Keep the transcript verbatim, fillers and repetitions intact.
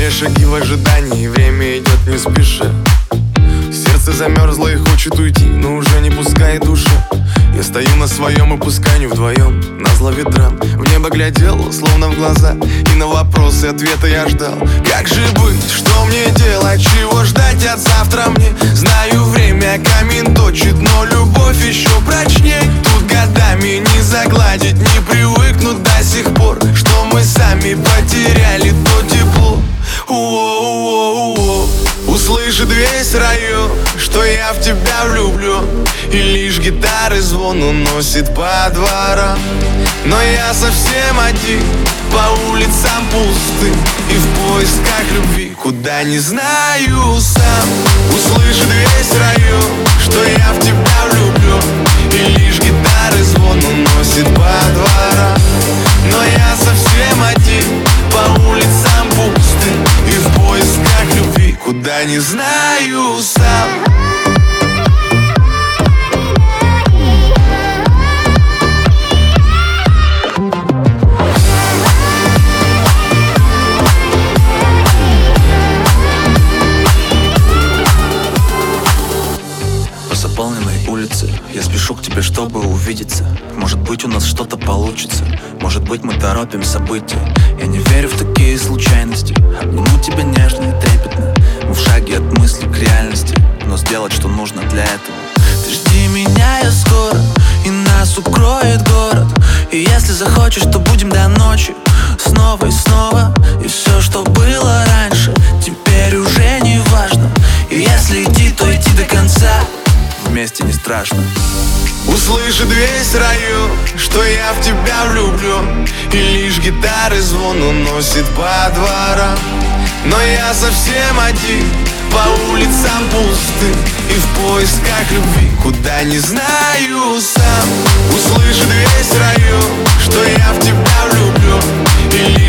Ускоряя шаги в ожидании, время идет не спеша. Сердце замерзло и хочет уйти, но уже не пускает душа. Я стою на своем и пускай не вдвоем, назло ветрам. В небо глядел, словно в глаза, и на вопросы ответа я ждал. Как же быть, что мне делать, чего ждать от завтра мне? Знаю, время камень точит, но любовь еще прочней. Тут годами не загладить, не привыкнуть до сих пор, что мы сами потеряли то тепло. Уо-уо-уо. Услышит весь район, что я в тебя влюблен, и лишь гитары звон уносит по дворам. Но я совсем один, по улицам пусты, и в поисках любви, куда не знаю сам. Услышит весь район, что я в тебя влюблен, и лишь гитары звон уносит по дворам. Но я совсем один, по улицам пусты, и в поисках любви, куда не знаю сам. По заполненной улице я спешу к тебе, чтобы увидеться. Может быть, у нас что-то получится, может быть, мы торопим события. Я не верю в такие случайности, обниму тебя нежно и трепетно. Мы в шаге от мысли к реальности, но сделать, что нужно для этого. Ты жди меня, я скоро, и нас укроет город. И если захочешь, то будем до ночи, снова и снова. И все, что было раньше, теперь уже не важно. И если идти, то идти до конца, вместе не страшно. Услышит весь район, что я в тебя влюблен, и лишь гитары звон уносит по дворам. Но я совсем один, по улицам пусты, и в поисках любви, куда не знаю сам. Услышит весь район, что я в тебя влюблен, и